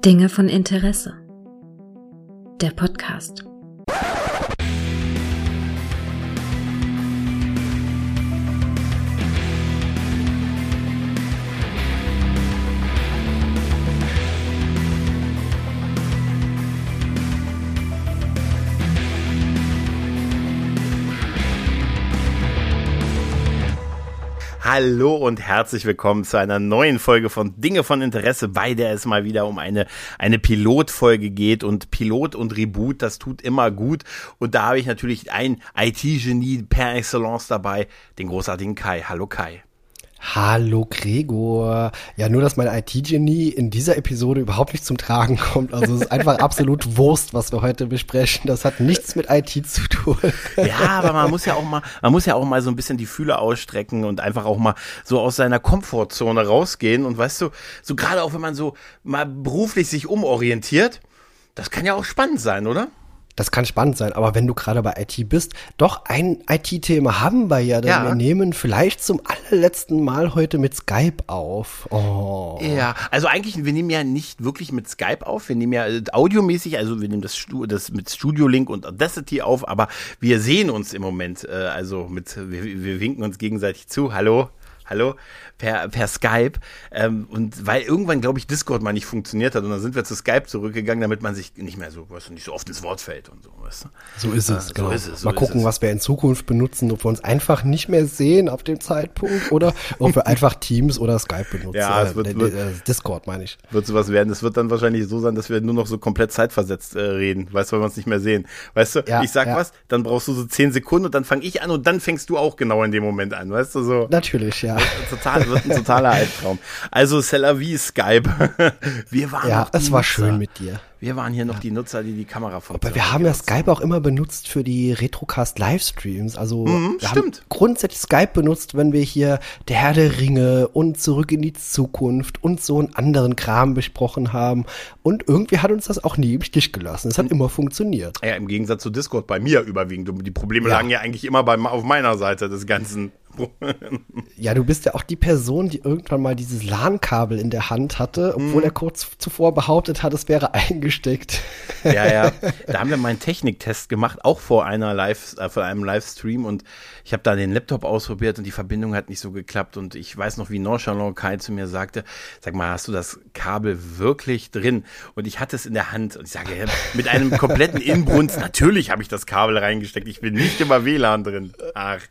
Dinge von Interesse. Der Podcast. Hallo und herzlich willkommen zu einer neuen Folge von Dinge von Interesse, bei der es mal wieder um eine Pilotfolge geht, und Pilot und Reboot, das tut immer gut, und da habe ich natürlich ein IT-Genie per Excellence dabei, den großartigen Kai. Hallo Kai. Hallo Gregor. Ja, nur, dass mein IT-Genie in dieser Episode überhaupt nicht zum Tragen kommt. Also es ist einfach absolut Wurst, was wir heute besprechen. Das hat nichts mit IT zu tun. Ja, aber man muss ja auch mal so ein bisschen die Fühler ausstrecken und einfach auch mal so aus seiner Komfortzone rausgehen. Und weißt du, so gerade auch wenn man so mal beruflich sich umorientiert, das kann ja auch spannend sein, oder? Das kann spannend sein, aber wenn du gerade bei IT bist, doch ein IT-Thema haben wir ja, denn wir nehmen vielleicht zum allerletzten Mal heute mit Skype auf. Oh. Ja, also eigentlich, wir nehmen ja nicht wirklich mit Skype auf, wir nehmen ja audiomäßig, also wir nehmen das mit Studio Link und Audacity auf, aber wir sehen uns im Moment, wir winken uns gegenseitig zu, hallo, per Skype, und weil irgendwann, glaube ich, Discord mal nicht funktioniert hat, und dann sind wir zu Skype zurückgegangen, damit man sich nicht mehr so, weißt du, nicht so oft ins Wort fällt und so, weißt du. So ist es, genau. Mal gucken, was wir in Zukunft benutzen, ob wir uns einfach nicht mehr sehen auf dem Zeitpunkt oder ob wir einfach Teams oder Skype benutzen. Ja, es wird Discord, meine ich. Wird sowas werden. Es wird dann wahrscheinlich so sein, dass wir nur noch so komplett zeitversetzt reden, weißt du, weil wir uns nicht mehr sehen. Weißt du, ich sag was, dann brauchst du so 10 Sekunden und dann fange ich an und dann fängst du auch genau in dem Moment an, weißt du, so. Natürlich, ja. Wird ein totaler Albtraum. Also, c'est la vie, Skype. Wir waren ja, es war schön mit dir. Wir waren hier noch die Nutzer, die Kamera von. Aber wir haben ja Skype auch immer benutzt für die Retrocast-Livestreams. Also wir haben grundsätzlich Skype benutzt, wenn wir hier Der Herr der Ringe und Zurück in die Zukunft und so einen anderen Kram besprochen haben. Und irgendwie hat uns das auch nie im Stich gelassen. Es hat immer funktioniert. Ja, im Gegensatz zu Discord bei mir überwiegend. Die Probleme lagen ja eigentlich immer auf meiner Seite des Ganzen. Ja, du bist ja auch die Person, die irgendwann mal dieses LAN-Kabel in der Hand hatte, obwohl er kurz zuvor behauptet hat, es wäre eingesteckt. Ja, da haben wir mal einen Techniktest gemacht, auch vor einem Livestream, und ich habe da den Laptop ausprobiert und die Verbindung hat nicht so geklappt, und ich weiß noch, wie nonchalant Kai zu mir sagte, sag mal, hast du das Kabel wirklich drin? Und ich hatte es in der Hand und ich sage, mit einem kompletten Inbrunst, natürlich habe ich das Kabel reingesteckt, ich bin nicht immer WLAN drin. Ach,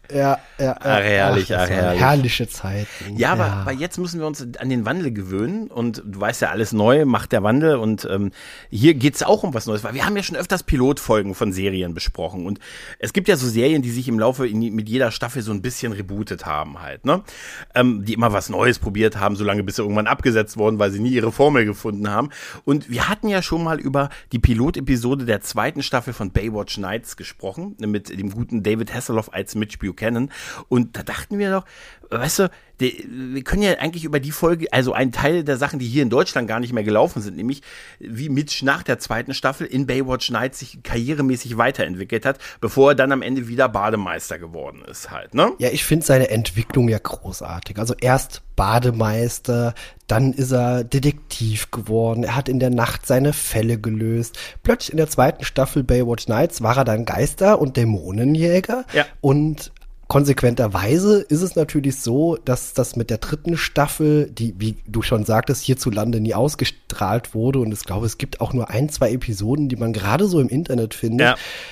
herrlich. Herrliche Zeiten. Ja, aber jetzt müssen wir uns an den Wandel gewöhnen, und du weißt ja, alles neu macht der Wandel, und hier geht's auch um was Neues, weil wir haben ja schon öfters Pilotfolgen von Serien besprochen, und es gibt ja so Serien, die sich im Laufe mit jeder Staffel so ein bisschen rebootet haben halt, ne? Die immer was Neues probiert haben, solange bis sie irgendwann abgesetzt wurden, weil sie nie ihre Formel gefunden haben. Und wir hatten ja schon mal über die Pilotepisode der 2. Staffel von Baywatch Nights gesprochen, mit dem guten David Hasselhoff als Mitch Buchanan, und da dachten wir doch, weißt du, wir können ja eigentlich über die Folge, also ein Teil der Sachen, die hier in Deutschland gar nicht mehr gelaufen sind, nämlich wie Mitch nach der 2. Staffel in Baywatch Nights sich karrieremäßig weiterentwickelt hat, bevor er dann am Ende wieder Bademeister geworden ist halt, ne? Ja, ich finde seine Entwicklung ja großartig. Also erst Bademeister, dann ist er Detektiv geworden, er hat in der Nacht seine Fälle gelöst. Plötzlich in der 2. Staffel Baywatch Nights war er dann Geister- und Dämonenjäger, und konsequenterweise ist es natürlich so, dass das mit der 3. Staffel, die, wie du schon sagtest, hierzulande nie ausgestrahlt wurde, und ich glaube, es gibt auch nur 1-2 Episoden, die man gerade so im Internet findet,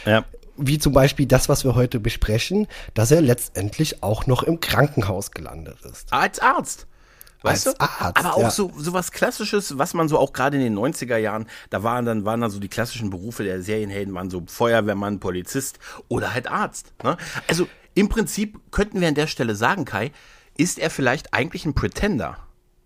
wie zum Beispiel das, was wir heute besprechen, dass er letztendlich auch noch im Krankenhaus gelandet ist. Als Arzt. Weißt du? Arzt, aber auch so was Klassisches, was man so auch gerade in den 90er Jahren, da waren dann so die klassischen Berufe der Serienhelden, waren so Feuerwehrmann, Polizist oder halt Arzt, ne? Also im Prinzip könnten wir an der Stelle sagen, Kai, ist er vielleicht eigentlich ein Pretender?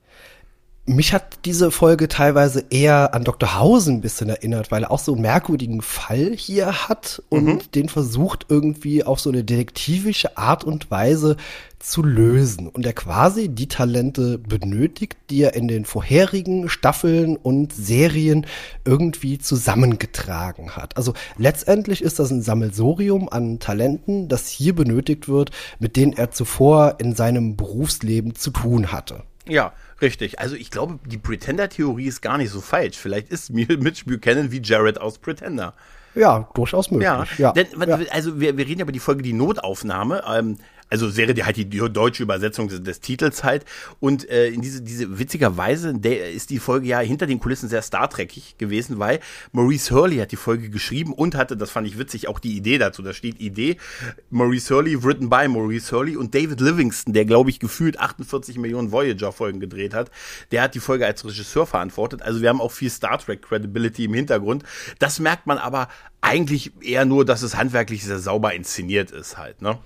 Mich hat diese Folge teilweise eher an Dr. House ein bisschen erinnert, weil er auch so einen merkwürdigen Fall hier hat und den versucht irgendwie auf so eine detektivische Art und Weise zu lösen. Und er quasi die Talente benötigt, die er in den vorherigen Staffeln und Serien irgendwie zusammengetragen hat. Also letztendlich ist das ein Sammelsurium an Talenten, das hier benötigt wird, mit denen er zuvor in seinem Berufsleben zu tun hatte. Ja, richtig. Also ich glaube, die Pretender-Theorie ist gar nicht so falsch. Vielleicht ist Mitch Buchanan wie Jared aus Pretender. Ja, durchaus möglich. Ja. Denn, also wir reden ja über die Folge Die Notaufnahme, also wäre halt die deutsche Übersetzung des Titels halt. Und in diese witzigerweise ist die Folge ja hinter den Kulissen sehr Star Trekig gewesen, weil Maurice Hurley hat die Folge geschrieben und hatte, das fand ich witzig, auch die Idee dazu. Da steht Idee, Maurice Hurley, written by Maurice Hurley, und David Livingston, der, glaube ich, gefühlt 48 Millionen Voyager-Folgen gedreht hat, der hat die Folge als Regisseur verantwortet. Also wir haben auch viel Star Trek Credibility im Hintergrund. Das merkt man aber eigentlich eher nur, dass es handwerklich sehr sauber inszeniert ist halt, ne?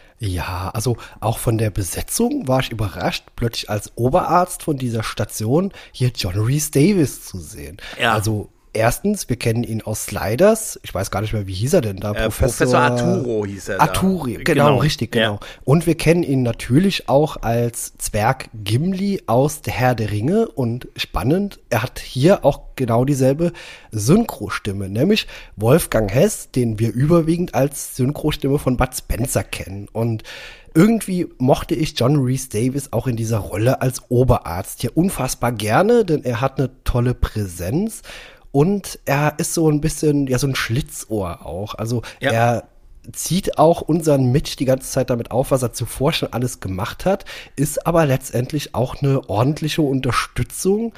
Ja, also auch von der Besetzung war ich überrascht, plötzlich als Oberarzt von dieser Station hier John Rhys Davies zu sehen. Ja. Also erstens, wir kennen ihn aus Sliders. Ich weiß gar nicht mehr, wie hieß er denn da? Professor Arturo hieß er. Arturi, genau, richtig, genau. Ja. Und wir kennen ihn natürlich auch als Zwerg Gimli aus Der Herr der Ringe. Und spannend, er hat hier auch genau dieselbe Synchrostimme, nämlich Wolfgang Hess, den wir überwiegend als Synchrostimme von Bud Spencer kennen. Und irgendwie mochte ich John Rhys Davies auch in dieser Rolle als Oberarzt hier unfassbar gerne, denn er hat eine tolle Präsenz. Und er ist so ein bisschen, ja, so ein Schlitzohr auch. Also er zieht auch unseren Mitch die ganze Zeit damit auf, was er zuvor schon alles gemacht hat, ist aber letztendlich auch eine ordentliche Unterstützung,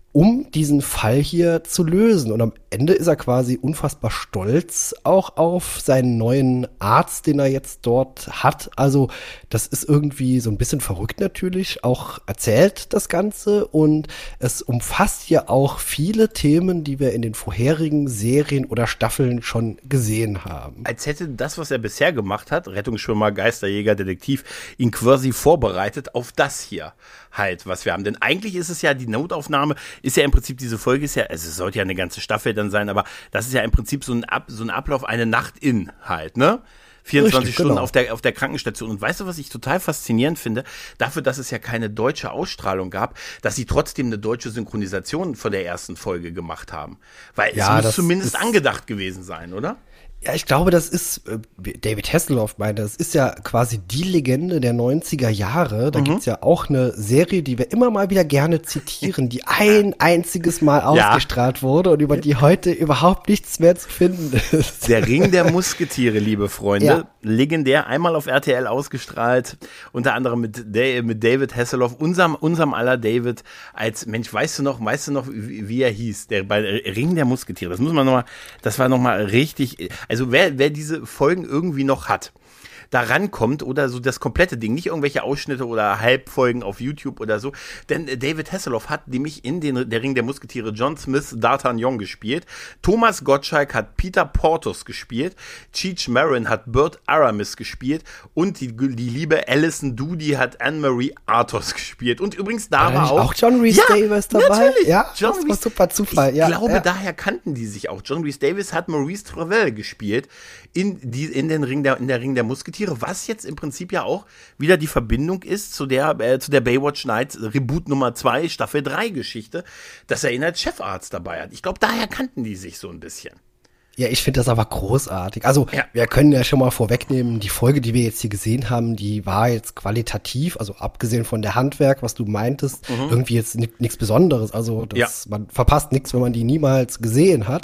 um diesen Fall hier zu lösen. Und am Ende ist er quasi unfassbar stolz auch auf seinen neuen Arzt, den er jetzt dort hat. Also das ist irgendwie so ein bisschen verrückt natürlich, auch erzählt das Ganze. Und es umfasst ja auch viele Themen, die wir in den vorherigen Serien oder Staffeln schon gesehen haben. Als hätte das, was er bisher gemacht hat, Rettungsschwimmer, Geisterjäger, Detektiv, ihn quasi vorbereitet auf das hier halt, was wir haben. Denn eigentlich ist es ja, die Notaufnahme ist ja im Prinzip, diese Folge ist ja, also es sollte ja eine ganze Staffel dann sein, aber das ist ja im Prinzip so ein Ablauf, eine Nacht in halt, ne? 24 Richtig, Stunden genau. auf der Krankenstation. Und weißt du, was ich total faszinierend finde? Dafür, dass es ja keine deutsche Ausstrahlung gab, dass sie trotzdem eine deutsche Synchronisation von der ersten Folge gemacht haben. Weil Ja, es muss das zumindest ist angedacht gewesen sein, oder? Ja, ich glaube, das ist, David Hasselhoff meinte, das ist ja quasi die Legende der 90er Jahre. Da gibt's ja auch eine Serie, die wir immer mal wieder gerne zitieren, die ein einziges Mal ausgestrahlt wurde und über die heute überhaupt nichts mehr zu finden ist. Der Ring der Musketiere, liebe Freunde. Ja. Legendär, einmal auf RTL ausgestrahlt, unter anderem mit David Hasselhoff, unserem aller David, als Mensch, weißt du noch, wie er hieß? Der bei Ring der Musketiere. Das war nochmal richtig. Also wer diese Folgen irgendwie noch hat, da rankommt oder so das komplette Ding, nicht irgendwelche Ausschnitte oder Halbfolgen auf YouTube oder so, denn David Hasselhoff hat nämlich in der Ring der Musketiere John Smith D'Artagnan gespielt, Thomas Gottschalk hat Peter Porthos gespielt, Cheech Marin hat Burt Aramis gespielt und die liebe Alison Doody hat Anne-Marie Athos gespielt. Und übrigens da war auch John Rhys Davies dabei. Natürlich. Ja, John das war super Zufall. Ich glaube, daher kannten die sich auch. John Rhys Davies hat Maurice Travell gespielt in der Ring der Musketiere, was jetzt im Prinzip ja auch wieder die Verbindung ist zu der Baywatch Nights Reboot Nummer 2 Staffel 3 Geschichte, dass er ihn als Chefarzt dabei hat. Ich glaube, daher kannten die sich so ein bisschen. Ja, ich finde das aber großartig. Also, Ja. wir können ja schon mal vorwegnehmen, die Folge, die wir jetzt hier gesehen haben, die war jetzt qualitativ, also abgesehen von der Handwerk, was du meintest, irgendwie jetzt nichts Besonderes. Also, man verpasst nichts, wenn man die niemals gesehen hat.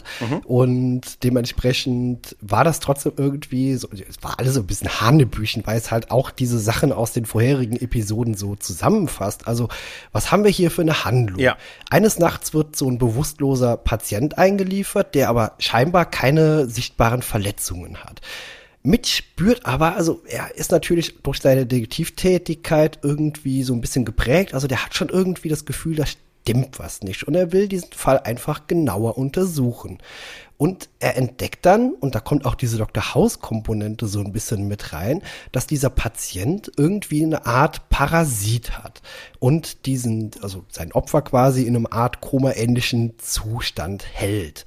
Und dementsprechend war das trotzdem irgendwie so, es war alles so ein bisschen Hanebüchen, weil es halt auch diese Sachen aus den vorherigen Episoden so zusammenfasst. Also, was haben wir hier für eine Handlung? Ja. Eines Nachts wird so ein bewusstloser Patient eingeliefert, der aber scheinbar keine sichtbaren Verletzungen hat. Mitch spürt aber, also er ist natürlich durch seine Detektivtätigkeit irgendwie so ein bisschen geprägt, also der hat schon irgendwie das Gefühl, da stimmt was nicht und er will diesen Fall einfach genauer untersuchen. Und er entdeckt dann, und da kommt auch diese Dr. House-Komponente so ein bisschen mit rein, dass dieser Patient irgendwie eine Art Parasit hat und sein Opfer quasi in einem Art Koma-ähnlichen Zustand hält.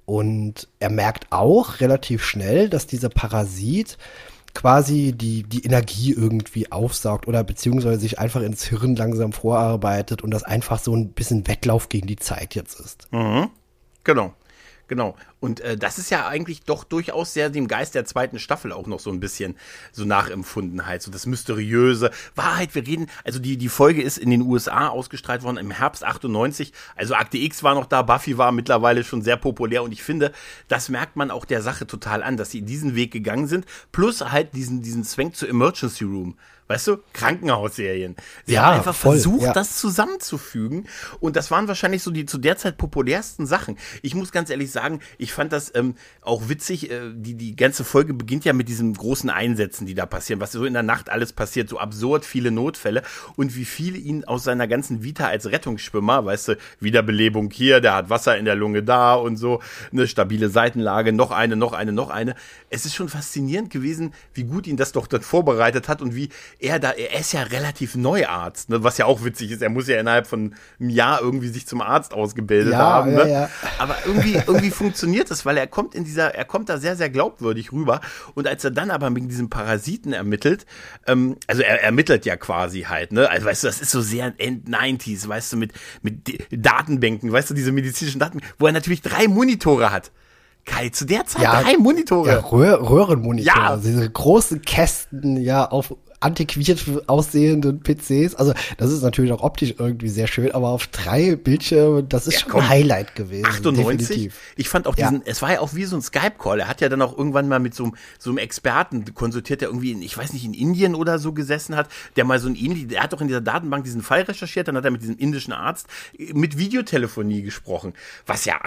Und er merkt auch relativ schnell, dass dieser Parasit quasi die Energie irgendwie aufsaugt oder beziehungsweise sich einfach ins Hirn langsam vorarbeitet und das einfach so ein bisschen Wettlauf gegen die Zeit jetzt ist. Mhm. Genau. Und das ist ja eigentlich doch durchaus sehr dem Geist der zweiten Staffel auch noch so ein bisschen so nachempfunden halt, so das Mysteriöse. Wahrheit, wir reden, also die Folge ist in den USA ausgestrahlt worden im Herbst 98, also Akte X war noch da, Buffy war mittlerweile schon sehr populär und ich finde, das merkt man auch der Sache total an, dass sie diesen Weg gegangen sind, plus halt diesen Zwang zu Emergency Room. Weißt du, Krankenhausserien. Sie haben einfach versucht, das zusammenzufügen. Und das waren wahrscheinlich so die zu der Zeit populärsten Sachen. Ich muss ganz ehrlich sagen, ich fand das auch witzig. Die ganze Folge beginnt ja mit diesen großen Einsätzen, die da passieren. Was so in der Nacht alles passiert. So absurd viele Notfälle. Und wie viele ihn aus seiner ganzen Vita als Rettungsschwimmer, weißt du, Wiederbelebung hier, der hat Wasser in der Lunge da und so. Eine stabile Seitenlage, noch eine. Es ist schon faszinierend gewesen, wie gut ihn das doch dann vorbereitet hat und wie er ist ja relativ Neuarzt, ne, was ja auch witzig ist. Er muss ja innerhalb von einem Jahr irgendwie sich zum Arzt ausgebildet haben. Ne? Ja. Aber irgendwie funktioniert das, weil er kommt da sehr, sehr glaubwürdig rüber. Und als er dann aber mit diesem Parasiten ermittelt, also er ermittelt ja quasi halt, ne, also weißt du, das ist so sehr End-90s, weißt du, mit Datenbänken, weißt du, diese medizinischen Daten, wo er natürlich 3 Monitore hat. Kai, zu der Zeit 3 Monitore. Ja, Röhrenmonitore. Ja. Diese großen Kästen, auf antiquiert aussehenden PCs. Also das ist natürlich auch optisch irgendwie sehr schön, aber auf 3 Bildschirmen, das ist schon ein Highlight gewesen. 98. Definitiv. Ich fand auch es war ja auch wie so ein Skype-Call. Er hat ja dann auch irgendwann mal mit so einem Experten konsultiert, der irgendwie ich weiß nicht, in Indien oder so gesessen hat, der mal so der hat doch in dieser Datenbank diesen Fall recherchiert, dann hat er mit diesem indischen Arzt mit Videotelefonie gesprochen, was ja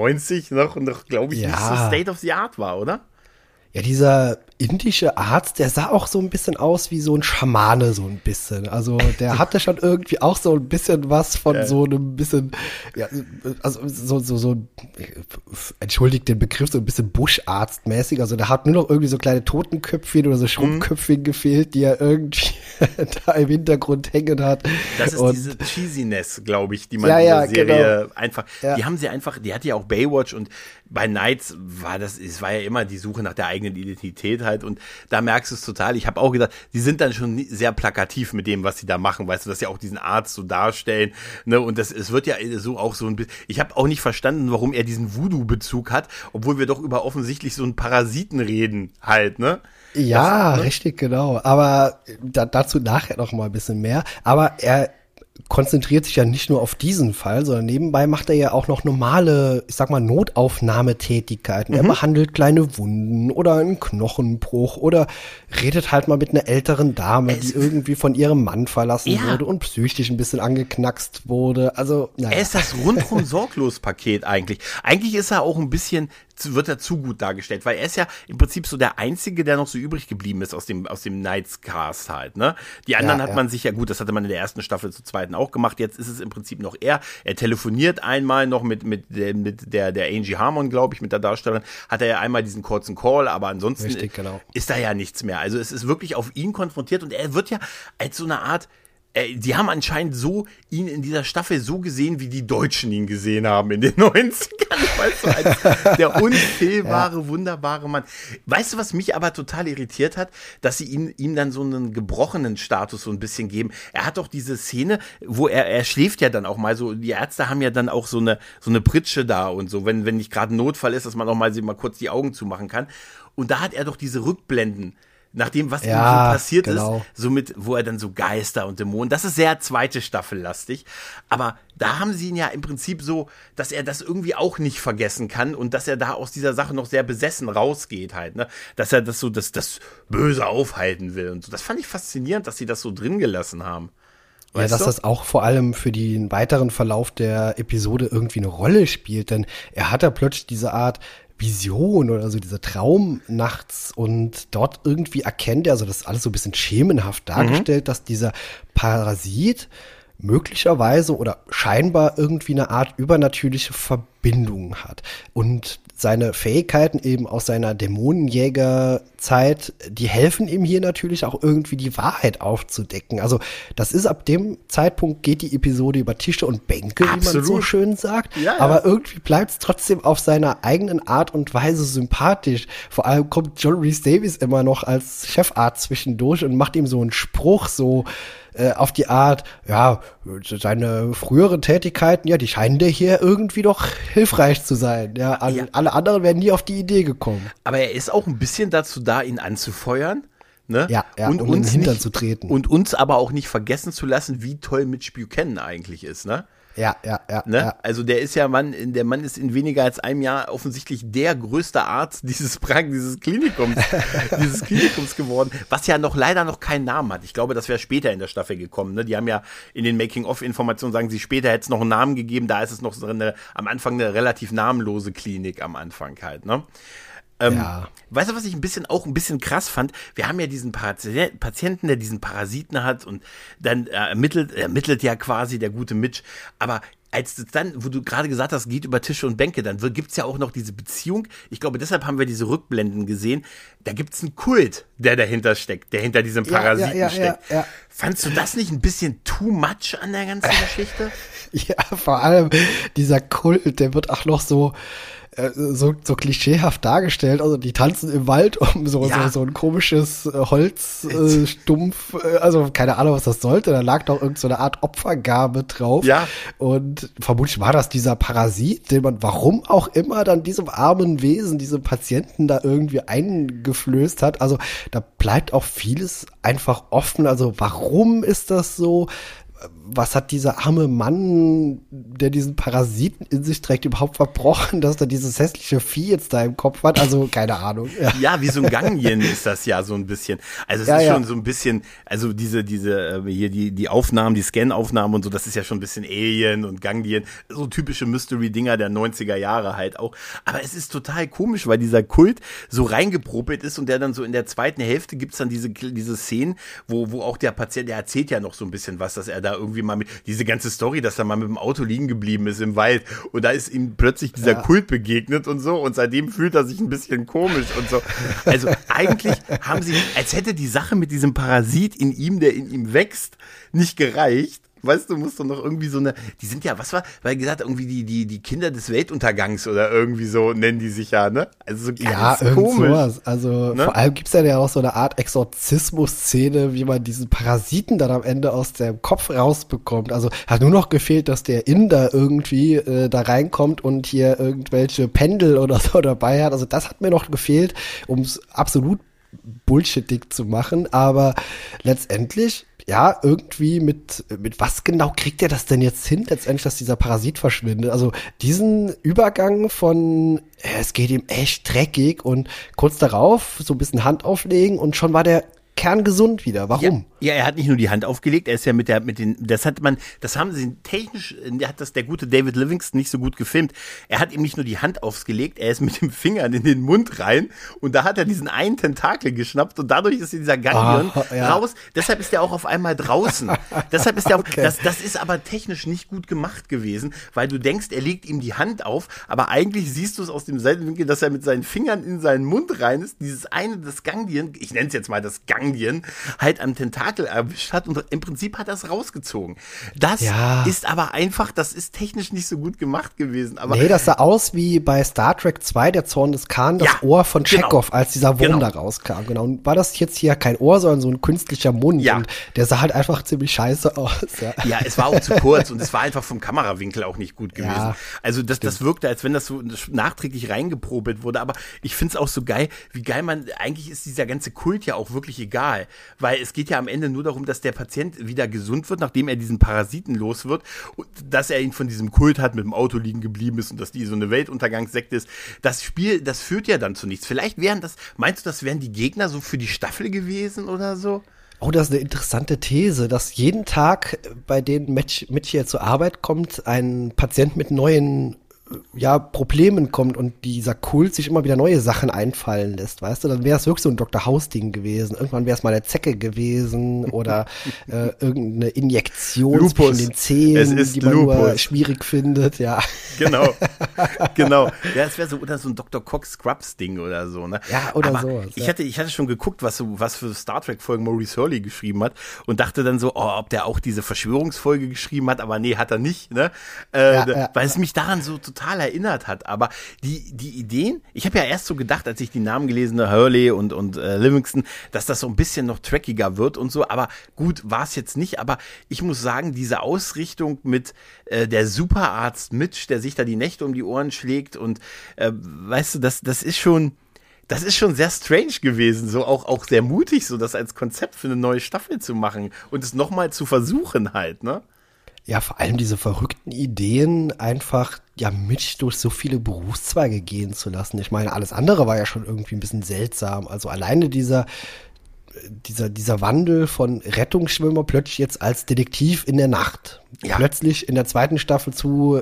98 noch glaube ich, nicht so State of the Art war, oder? Ja, dieser indische Arzt, der sah auch so ein bisschen aus wie so ein Schamane, so ein bisschen. Also der hatte schon irgendwie auch so ein bisschen was von so einem bisschen, also so, entschuldigt den Begriff, so ein bisschen Buscharzt-mäßig. Also der hat nur noch irgendwie so kleine Totenköpfchen oder so Schrumpfköpfchen gefehlt, die er irgendwie da im Hintergrund hängen hat. Das ist diese Cheesiness, glaube ich, die man in der Serie einfach, die hatte ja auch Baywatch und bei Nights es war ja immer die Suche nach der eigenen Identität halt und da merkst du es total. Ich habe auch gedacht, die sind dann schon sehr plakativ mit dem, was sie da machen, weißt du, dass sie auch diesen Arzt so darstellen, ne, und es wird ja so auch so ein bisschen, ich habe auch nicht verstanden, warum er diesen Voodoo-Bezug hat, obwohl wir doch über offensichtlich so einen Parasiten reden halt, ne? Ja, richtig, genau. Aber dazu nachher noch mal ein bisschen mehr. Aber er konzentriert sich ja nicht nur auf diesen Fall, sondern nebenbei macht er ja auch noch normale, ich sag mal, Notaufnahmetätigkeiten. Er behandelt kleine Wunden oder einen Knochenbruch oder redet halt mal mit einer älteren Dame, die irgendwie von ihrem Mann verlassen wurde und psychisch ein bisschen angeknackst wurde. Also, naja. Er ist das rundrum sorglos Paket eigentlich. Eigentlich ist er auch ein bisschen, wird er zu gut dargestellt, weil er ist ja im Prinzip so der Einzige, der noch so übrig geblieben ist aus dem Nights Cast halt, ne? Die anderen hat man sich ja gut, das hatte man in der ersten Staffel zur zweiten auch gemacht, jetzt ist es im Prinzip noch er telefoniert einmal noch mit der Angie Harmon, glaube ich, mit der Darstellerin, hat er ja einmal diesen kurzen Call, aber ansonsten ist da ja nichts mehr, also es ist wirklich auf ihn konfrontiert und er wird ja als so eine Art, die haben anscheinend ihn in dieser Staffel so gesehen, wie die Deutschen ihn gesehen haben in den 90ern, weißt du, als der unfehlbare, wunderbare Mann. Weißt du, was mich aber total irritiert hat? Dass sie ihm dann so einen gebrochenen Status so ein bisschen geben. Er hat doch diese Szene, wo er schläft ja dann auch mal so, die Ärzte haben ja dann auch so eine Pritsche da und so, wenn nicht gerade ein Notfall ist, dass man auch mal kurz die Augen zumachen kann. Und da hat er doch diese Rückblenden, nach dem, was ihm so passiert ist, somit, wo er dann so Geister und Dämonen, das ist sehr zweite Staffel lastig, aber da haben sie ihn ja im Prinzip so, dass er das irgendwie auch nicht vergessen kann und dass er da aus dieser Sache noch sehr besessen rausgeht halt, ne, dass er das Böse aufhalten will und so, das fand ich faszinierend, dass sie das so drin gelassen haben. Weißt dass das auch vor allem für den weiteren Verlauf der Episode irgendwie eine Rolle spielt, denn er hat ja plötzlich diese Art Vision oder so dieser Traum nachts und dort irgendwie erkennt er, also das ist alles so ein bisschen schemenhaft dargestellt, dass dieser Parasit möglicherweise oder scheinbar irgendwie eine Art übernatürliche Verbindung hat und seine Fähigkeiten eben aus seiner Dämonenjägerzeit, die helfen ihm hier natürlich auch irgendwie die Wahrheit aufzudecken. Also das ist ab dem Zeitpunkt geht die Episode über Tische und Bänke, wie man so schön sagt. Ja. Aber irgendwie bleibt es trotzdem auf seiner eigenen Art und Weise sympathisch. Vor allem kommt John Rhys Davies immer noch als Chefarzt zwischendurch und macht ihm so einen Spruch, so auf die Art, ja, seine früheren Tätigkeiten, ja, die scheinen dir hier irgendwie doch hilfreich zu sein. Ja, alle anderen wären nie auf die Idee gekommen. Aber er ist auch ein bisschen dazu da, ihn anzufeuern. Ne? Ja, und uns in den Hintern zu treten. Und uns aber auch nicht vergessen zu lassen, wie toll Mitch Buchanan eigentlich ist, ne? Ja. Ne? Also der Mann ist in weniger als einem Jahr offensichtlich der größte Arzt dieses Klinikums geworden, was ja leider noch keinen Namen hat. Ich glaube, das wäre später in der Staffel gekommen. Ne? Die haben ja in den Making-of-Informationen, sagen sie, später hätte es noch einen Namen gegeben, da ist es noch am Anfang eine relativ namenlose Klinik am Anfang halt, ne? Weißt du, was ich auch ein bisschen krass fand? Wir haben ja diesen Patienten, der diesen Parasiten hat und dann ermittelt ja quasi der gute Mitch. Aber als das dann, wo du gerade gesagt hast, geht über Tische und Bänke, dann gibt's ja auch noch diese Beziehung. Ich glaube, deshalb haben wir diese Rückblenden gesehen. Da gibt's einen Kult, der dahinter steckt, der hinter diesem Parasiten steckt. Ja. Fandst du das nicht ein bisschen too much an der ganzen Geschichte? Ja, vor allem dieser Kult, der wird auch noch so klischeehaft dargestellt, also die tanzen im Wald um so ein komisches Holzstumpf, also keine Ahnung, was das sollte, da lag doch irgend so eine Art Opfergabe drauf und vermutlich war das dieser Parasit, den man warum auch immer dann diesem armen Wesen, diesem Patienten da irgendwie eingeflößt hat, also da bleibt auch vieles einfach offen, also warum ist das so? Was hat dieser arme Mann, der diesen Parasiten in sich trägt, überhaupt verbrochen, dass er dieses hässliche Vieh jetzt da im Kopf hat? Also, keine Ahnung. Ja, wie so ein Gangien ist das ja so ein bisschen. Also, es ist schon so ein bisschen, also die Aufnahmen, die Scan-Aufnahmen und so, das ist ja schon ein bisschen Alien und Gangien, so typische Mystery-Dinger der 90er Jahre halt auch. Aber es ist total komisch, weil dieser Kult so reingeprobelt ist und der dann so in der zweiten Hälfte gibt's dann diese Szenen, wo auch der Patient, der erzählt ja noch so ein bisschen was, dass er da irgendwie mal diese ganze Story, dass er mal mit dem Auto liegen geblieben ist im Wald und da ist ihm plötzlich dieser Kult begegnet und so und seitdem fühlt er sich ein bisschen komisch und so. Also eigentlich haben sie, als hätte die Sache mit diesem Parasit in ihm, der in ihm wächst, nicht gereicht. Weißt du, musst du noch irgendwie die sind ja, weil gesagt, irgendwie die Kinder des Weltuntergangs oder irgendwie so nennen die sich ja, ne? Also so ganz komisch. Sowas. Also ne? Vor allem gibt's ja auch so eine Art Exorzismus-Szene, wie man diesen Parasiten dann am Ende aus dem Kopf rausbekommt. Also hat nur noch gefehlt, dass der Inder irgendwie da reinkommt und hier irgendwelche Pendel oder so dabei hat. Also das hat mir noch gefehlt, ums absolut bullshittig zu machen, aber letztendlich ja, irgendwie mit was genau kriegt er das denn jetzt hin, letztendlich, dass dieser Parasit verschwindet? Also diesen Übergang von, es geht ihm echt dreckig und kurz darauf so ein bisschen Hand auflegen und schon war der kerngesund wieder. Warum? Ja, er hat nicht nur die Hand aufgelegt, er ist ja das haben sie technisch, der gute David Livingston nicht so gut gefilmt. Er hat ihm nicht nur die Hand aufgelegt, er ist mit dem Finger in den Mund rein und da hat er diesen einen Tentakel geschnappt und dadurch ist dieser Ganglion raus. Deshalb ist er auch auf einmal draußen. Deshalb ist er das ist aber technisch nicht gut gemacht gewesen, weil du denkst, er legt ihm die Hand auf, aber eigentlich siehst du es aus dem Seitenwinkel, dass er mit seinen Fingern in seinen Mund rein ist, das Ganglion, ich nenne es jetzt mal das Ganglion, halt am Tentakel erwischt hat und im Prinzip hat er es rausgezogen. Das ist aber einfach, das ist technisch nicht so gut gemacht gewesen. Aber das sah aus wie bei Star Trek 2, der Zorn des Khan, das Ohr von Chekhov, als dieser Wurm da rauskam. Genau. Und war das jetzt hier kein Ohr, sondern so ein künstlicher Mund. Ja. Und der sah halt einfach ziemlich scheiße aus. Ja, es war auch zu kurz und es war einfach vom Kamerawinkel auch nicht gut gewesen. Ja, also das wirkte, als wenn das so nachträglich reingeprobelt wurde. Aber ich finde es auch so geil, wie geil eigentlich ist dieser ganze Kult ja auch wirklich egal. Weil es geht ja am Ende nur darum, dass der Patient wieder gesund wird, nachdem er diesen Parasiten los wird und dass er ihn von diesem Kult hat, mit dem Auto liegen geblieben ist und dass die so eine Weltuntergangssekte ist. Das Spiel, das führt ja dann zu nichts. Vielleicht meinst du, das wären die Gegner so für die Staffel gewesen oder so? Oh, das ist eine interessante These, dass jeden Tag, bei denen Mitch hier zur Arbeit kommt, ein Patient mit neuen Problemen kommt und dieser Kult sich immer wieder neue Sachen einfallen lässt, weißt du, dann wäre es wirklich so ein Dr. House-Ding gewesen. Irgendwann wäre es mal eine Zecke gewesen oder irgendeine Injektion zwischen den Zähnen, die man nur schwierig findet, ja. Genau. Genau. Ja, es wäre so, oder so ein Dr. Cox Scrubs-Ding oder so, ne? Ja, oder aber sowas. Ich hatte schon geguckt, was für Star Trek-Folgen Maurice Hurley geschrieben hat und dachte dann so, ob der auch diese Verschwörungsfolge geschrieben hat, aber nee, hat er nicht, ne? Weil es mich daran so total erinnert hat. Aber die Ideen, ich habe ja erst so gedacht, als ich die Namen gelesen habe, Hurley und Livingston, dass das so ein bisschen noch trackiger wird und so, aber gut, war es jetzt nicht, aber ich muss sagen, diese Ausrichtung mit der Superarzt Mitch, der sich da die Nächte um die Ohren schlägt und weißt du, das ist schon sehr strange gewesen, so auch sehr mutig, so das als Konzept für eine neue Staffel zu machen und es nochmal zu versuchen halt, ne? Ja, vor allem diese verrückten Ideen, einfach ja Mitch durch so viele Berufszweige gehen zu lassen. Ich meine, alles andere war ja schon irgendwie ein bisschen seltsam. Also alleine dieser Wandel von Rettungsschwimmer plötzlich jetzt als Detektiv in der Nacht. Ja. Plötzlich in der zweiten Staffel zu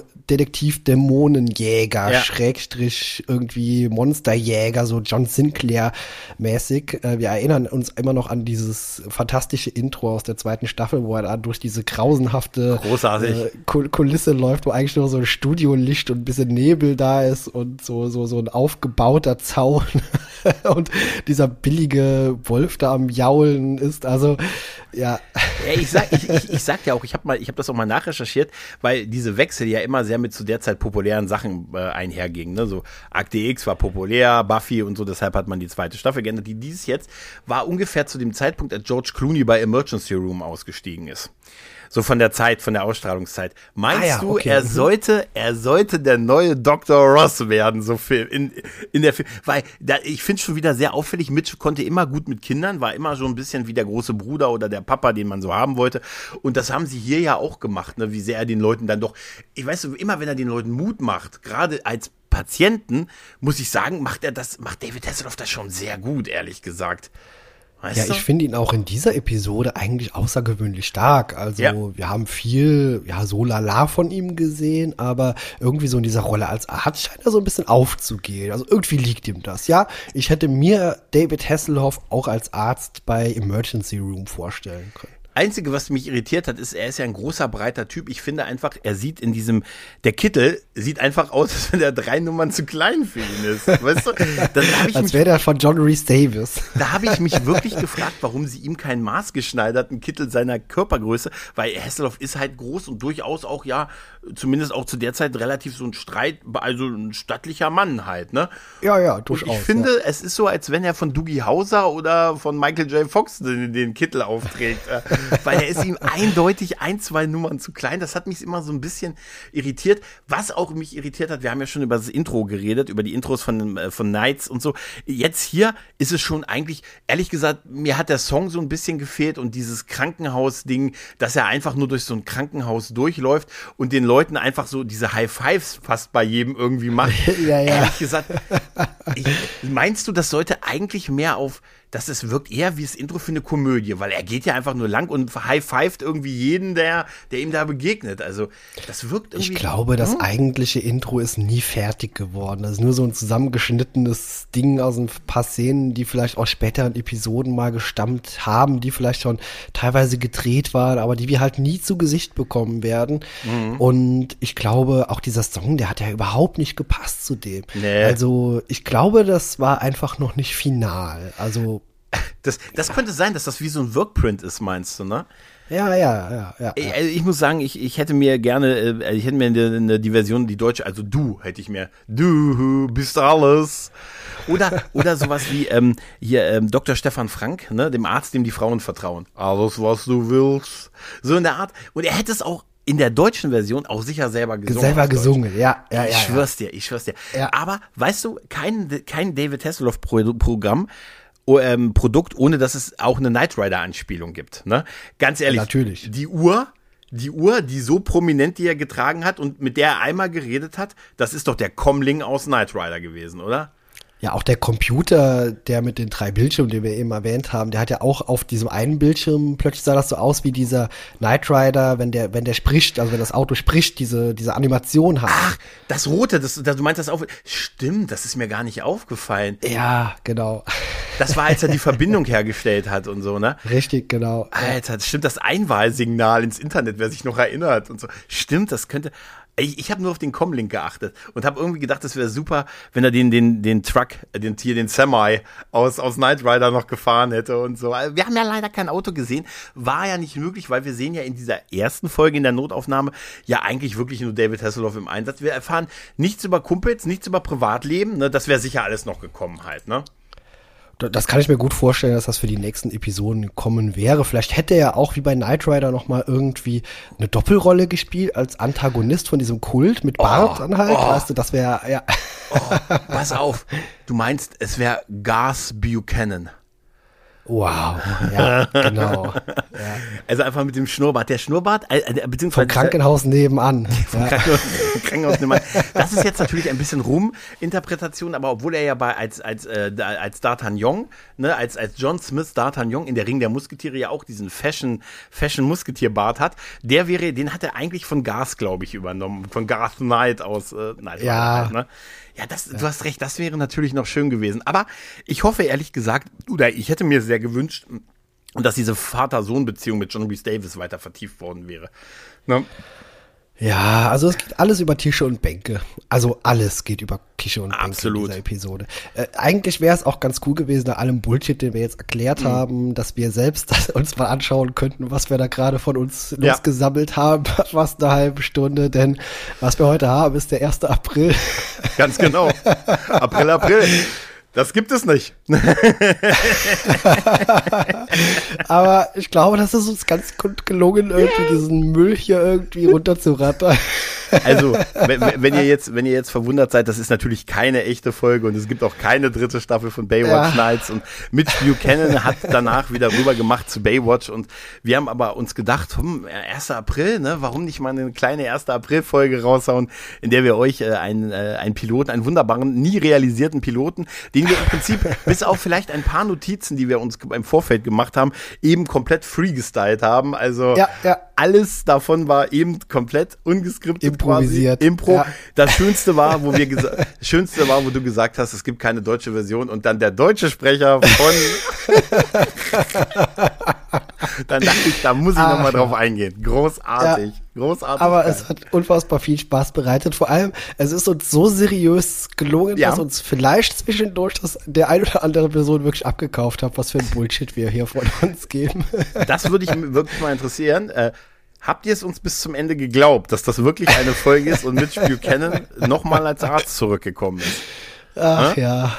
Detektiv-Dämonenjäger, Schrägstrich irgendwie Monsterjäger, so John Sinclair-mäßig. Wir erinnern uns immer noch an dieses fantastische Intro aus der zweiten Staffel, wo er da durch diese grausenhafte Kulisse läuft, wo eigentlich nur so ein Studiolicht und ein bisschen Nebel da ist und so ein aufgebauter Zaun und dieser billige Wolf da am Jaulen ist. Also, ja. Ich sag ja auch, ich habe das auch mal nachrecherchiert, weil diese Wechsel ja immer sehr mit zu der Zeit populären Sachen einhergingen. Ne? So Akte X war populär, Buffy und so, deshalb hat man die zweite Staffel geändert. Dieses jetzt war ungefähr zu dem Zeitpunkt, als George Clooney bei Emergency Room ausgestiegen ist. So von der Ausstrahlungszeit. Meinst du, er sollte der neue Dr. Ross werden, so in der Film? Weil ich finde schon wieder sehr auffällig, Mitch konnte immer gut mit Kindern, war immer so ein bisschen wie der große Bruder oder der Papa, den man so haben wollte. Und das haben sie hier ja auch gemacht, ne? Wie sehr er den Leuten dann doch, ich weiß so, immer wenn er den Leuten Mut macht, gerade als Patienten, muss ich sagen, macht David Hasselhoff das schon sehr gut, ehrlich gesagt. Weißt du? Ich finde ihn auch in dieser Episode eigentlich außergewöhnlich stark. Also wir haben viel, so lala von ihm gesehen, aber irgendwie so in dieser Rolle als Arzt scheint er so ein bisschen aufzugehen. Also irgendwie liegt ihm das, ja. Ich hätte mir David Hasselhoff auch als Arzt bei Emergency Room vorstellen können. Einzige, was mich irritiert hat, ist, er ist ja ein großer, breiter Typ. Ich finde einfach, er sieht der Kittel sieht einfach aus, als wenn der 3 Nummern zu klein für ihn ist. Weißt du? Als wäre der von John Rhys Davies. Da habe ich mich wirklich gefragt, warum sie ihm keinen maßgeschneiderten Kittel seiner Körpergröße, weil Hasselhoff ist halt groß und durchaus auch, zumindest auch zu der Zeit relativ so ein ein stattlicher Mann halt, ne? Ja, durchaus. Und ich finde, es ist so, als wenn er von Doogie Howser oder von Michael J. Fox den Kittel aufträgt. Weil er ist ihm eindeutig 1-2 Nummern zu klein. Das hat mich immer so ein bisschen irritiert. Was auch mich irritiert hat, wir haben ja schon über das Intro geredet, über die Intros von Nights und so. Jetzt hier ist es schon eigentlich, ehrlich gesagt, mir hat der Song so ein bisschen gefehlt und dieses Krankenhaus-Ding, dass er einfach nur durch so ein Krankenhaus durchläuft und den Leuten einfach so diese High Fives fast bei jedem irgendwie macht. Ja. Ehrlich gesagt, meinst du, das sollte eigentlich mehr dass es wirkt eher wie das Intro für eine Komödie, weil er geht ja einfach nur lang und high-fived irgendwie jeden, der ihm da begegnet. Also das wirkt irgendwie... Ich glaube, das eigentliche Intro ist nie fertig geworden. Das ist nur so ein zusammengeschnittenes Ding aus ein paar Szenen, die vielleicht auch später in Episoden mal gestammt haben, die vielleicht schon teilweise gedreht waren, aber die wir halt nie zu Gesicht bekommen werden. Mhm. Und ich glaube, auch dieser Song, der hat ja überhaupt nicht gepasst zu dem. Nee. Also ich glaube, das war einfach noch nicht final. Also das könnte sein, dass das wie so ein Workprint ist, meinst du, ne? Ja. Ich muss sagen, ich hätte mir gerne, die Version, die deutsche, also du bist alles. Oder sowas wie Dr. Stefan Frank, ne, dem Arzt, dem die Frauen vertrauen. Alles, was du willst. So in der Art. Und er hätte es auch in der deutschen Version auch sicher selber gesungen. Ja. Ich schwör's dir. Ja. Aber, weißt du, kein David Hasselhoff-Programm, Produkt, ohne dass es auch eine Knight Rider-Anspielung gibt. Ne? Ganz ehrlich, natürlich. Die Uhr, die so prominent, die er getragen hat und mit der er einmal geredet hat, das ist doch der Comling aus Knight Rider gewesen, oder? Ja, auch der Computer, der mit den 3 Bildschirmen, die wir eben erwähnt haben, der hat ja auch auf diesem einen Bildschirm, plötzlich sah das so aus wie dieser Knight Rider, wenn der spricht, also wenn das Auto spricht, diese Animation hat. Ach, das Rote, du meinst das auch, stimmt, das ist mir gar nicht aufgefallen. Ja, genau. Das war, als er die Verbindung hergestellt hat und so, ne? Richtig, genau. Alter, das stimmt, das Einwahlsignal ins Internet, wer sich noch erinnert und so. Stimmt, das könnte... Ich habe nur auf den Comlink geachtet und habe irgendwie gedacht, es wäre super, wenn er den Truck, den Semi aus Knight Rider noch gefahren hätte und so. Wir haben ja leider kein Auto gesehen, war ja nicht möglich, weil wir sehen ja in dieser ersten Folge in der Notaufnahme ja eigentlich wirklich nur David Hasselhoff im Einsatz. Wir erfahren nichts über Kumpels, nichts über Privatleben, ne? Das wäre sicher alles noch gekommen halt, ne? Das kann ich mir gut vorstellen, dass das für die nächsten Episoden kommen wäre. Vielleicht hätte er auch wie bei Knight Rider noch mal irgendwie eine Doppelrolle gespielt als Antagonist von diesem Kult mit Bart dann halt. Weißt du, das wäre, ja. Pass auf, du meinst, es wäre Gus Buchanan. Wow, ja, genau. Ja. Also einfach mit dem Schnurrbart. Der Schnurrbart, beziehungsweise vom Krankenhaus nebenan. Vom Krankenhaus nebenan. Das ist jetzt natürlich ein bisschen Ruminterpretation, aber obwohl er ja als D'Artagnan, ne, als John Smith D'Artagnan in der Ring der Musketiere ja auch diesen Fashion-Musketierbart hat, den hat er eigentlich von Gas, glaube ich, übernommen. Von Garth Knight aus. Ja. Ne? Ja, du hast recht, das wäre natürlich noch schön gewesen. Aber ich hoffe ehrlich gesagt, oder ich hätte mir sehr gewünscht, dass diese Vater-Sohn-Beziehung mit John Rhys Davies weiter vertieft worden wäre. Ne? Ja, also es geht alles über Tische und Bänke. Also alles geht über Tische und Bänke Absolut. in dieser Episode. Eigentlich wäre es auch ganz cool gewesen, nach allem Bullshit, den wir jetzt erklärt haben, dass wir selbst uns mal anschauen könnten, was wir da gerade von uns losgesammelt haben, fast eine halbe Stunde. Denn was wir heute haben, ist der 1. April. Ganz genau. April. Das gibt es nicht. Aber ich glaube, das ist uns ganz gut gelungen, irgendwie diesen Müll hier irgendwie runterzurattern. Also, wenn ihr jetzt verwundert seid, das ist natürlich keine echte Folge und es gibt auch keine dritte Staffel von Baywatch Nights und Mitch Buchanan hat danach wieder rüber gemacht zu Baywatch und wir haben aber uns gedacht, 1. April, ne, warum nicht mal eine kleine 1. April-Folge raushauen, in der wir euch einen Piloten, einen wunderbaren, nie realisierten Piloten, den wir im Prinzip, bis auf vielleicht ein paar Notizen, die wir uns im Vorfeld gemacht haben, eben komplett freegestylt haben. Also alles davon war eben komplett ungeskriptet. Improvisiert. Quasi. Impro. Ja. Das Schönste war, wo du gesagt hast, es gibt keine deutsche Version und dann der deutsche Sprecher von dann dachte ich, da muss ich nochmal drauf eingehen. Großartig. Großartig. Aber es hat unfassbar viel Spaß bereitet. Vor allem, es ist uns so seriös gelungen, dass uns vielleicht zwischendurch der ein oder andere Person wirklich abgekauft hat, was für ein Bullshit wir hier von uns geben. Das würde ich wirklich mal interessieren. Habt ihr es uns bis zum Ende geglaubt, dass das wirklich eine Folge ist und Mitch Buchanan nochmal als Arzt zurückgekommen ist? Ach ja.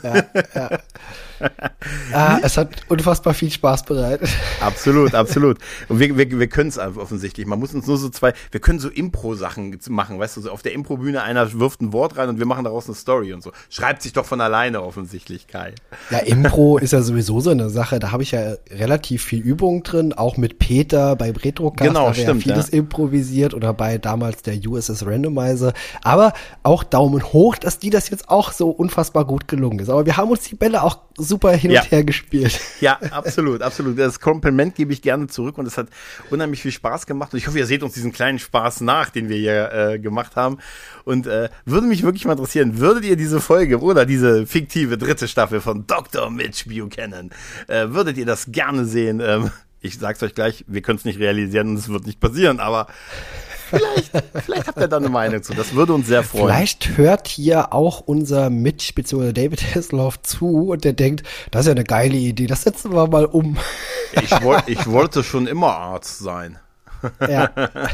Es hat unfassbar viel Spaß bereitet. Absolut. Und wir können es offensichtlich. Man muss uns nur wir können so Impro-Sachen machen, weißt du, so auf der Impro-Bühne einer wirft ein Wort rein und wir machen daraus eine Story und so. Schreibt sich doch von alleine offensichtlich, Kai. Ja, Impro ist ja sowieso so eine Sache, da habe ich ja relativ viel Übung drin, auch mit Peter bei Retrocast, genau, da ja vieles improvisiert oder bei damals der USS Randomizer, aber auch Daumen hoch, dass die das jetzt auch so unfassbar gut gelungen ist. Aber wir haben uns die Bälle auch super hin und her gespielt. Ja, absolut. Das Kompliment gebe ich gerne zurück und es hat unheimlich viel Spaß gemacht und ich hoffe, ihr seht uns diesen kleinen Spaß nach, den wir hier gemacht haben und würde mich wirklich mal interessieren, würdet ihr diese Folge oder diese fiktive dritte Staffel von Dr. Mitch Buchanan, würdet ihr das gerne sehen? Ich sag's euch gleich, wir können es nicht realisieren und es wird nicht passieren, aber Vielleicht habt ihr da eine Meinung zu. Das würde uns sehr freuen. Vielleicht hört hier auch unser Mitch bzw. David Hasselhoff zu und der denkt, das ist ja eine geile Idee, das setzen wir mal um. Ich wollte schon immer Arzt sein. Ja.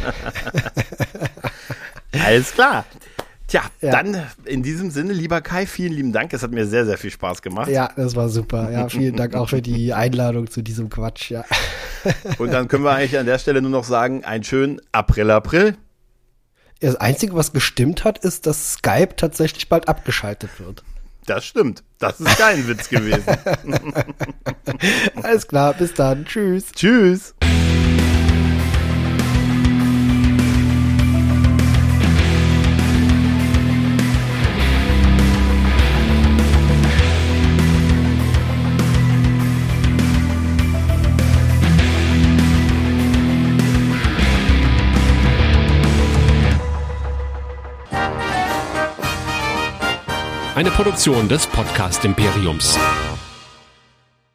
Alles klar. Tja, dann in diesem Sinne, lieber Kai, vielen lieben Dank. Es hat mir sehr, sehr viel Spaß gemacht. Ja, das war super. Ja, vielen Dank auch für die Einladung zu diesem Quatsch. Ja. Und dann können wir eigentlich an der Stelle nur noch sagen, einen schönen April. Das Einzige, was gestimmt hat, ist, dass Skype tatsächlich bald abgeschaltet wird. Das stimmt. Das ist kein Witz gewesen. Alles klar, bis dann. Tschüss. Tschüss. Eine Produktion des Podcast Imperiums.